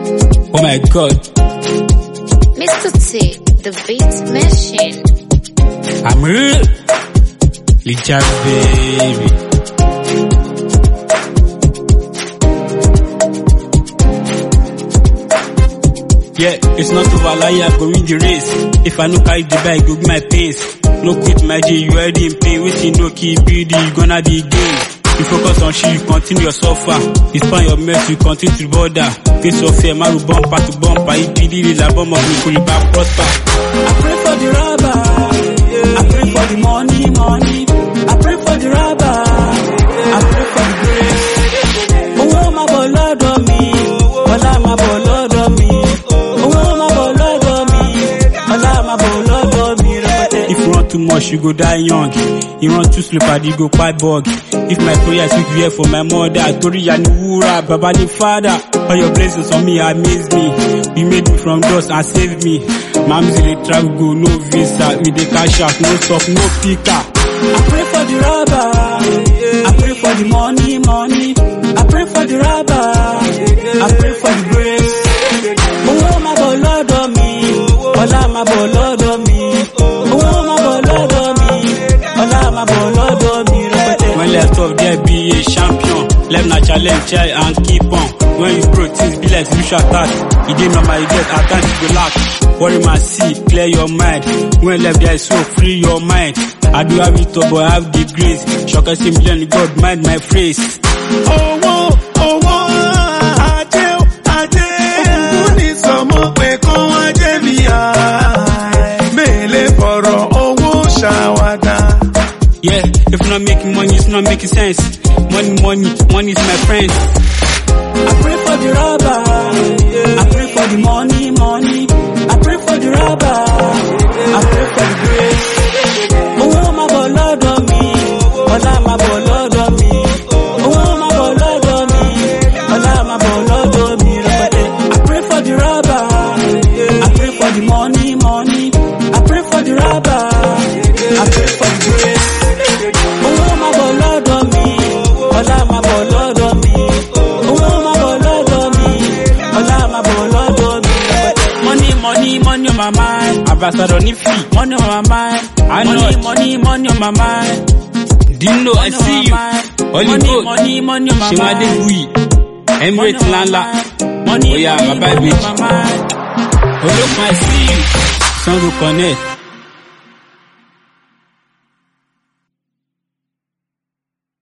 Oh my God. Mr. T, the beat machine. I'm real. Licha baby. Yeah, it's not over, like I go win the race. If I no carry the bag, go be my pace. No quit my G, you already in pain. Waiting, no keep BD, you gonna be game. You focus on shit, you continue your suffer. You span your mess, you continue to border. Face of fear, maru bumper to bumper. If BD is a bomb of me, could back prosper. I pray for the rubber. I pray for the money. I pray for the rubber. I pray for the grace. Oh, my boy, Lord on me. Ola, my boy, Lord on me. If you run too much, you go die young. You run too slow, but you go quite bug. If my prayers you hear for my mother, Tori yani wura, Baba the Father. All your blessings on me amaze me. You made me from dust and saved me. Mom's in the travel go, no visa. With the cash out, no stuff, no picker. I pray for the rubber. I pray for the money. I pray for the rubber. I pray for the grace. Oh, my boy, Lord on me. Ola, my boy, Lord on me. When left off there be a champion. Left na challenge try and keep on. When you broke things be like spiritual attack. You didn't know you get attack you go lack. Worry my see, clear your mind. When left there so free your mind. I do have it all but I have the grace. Shock I see million God mind my phrase. Oh whoa, Ade Oguni somo pe kon aje mi ai. Mele foro owo shawada. Yeah, if not making money, it's not making sense. Money is my friend. I pray for the rubber. I pray for the money. I pray for the rubber. I pray for the grace. Oh, my boy, Lord on me. Ola, my boy, Lord on me. Oh, my boy, Lord on me. Ola, my boy, Lord on me. I pray for the rubber. I pray for the money. I pray for the rubber. I pray for the grace. Money on my mind. Ambassador Nifi. Money on my mind. I know money on my mind. Dino, I see you. Money on my mind. Shimade Bui. Emirates Lala. Money, oh yeah, my baby. Oh look, I see you. Sango Connect.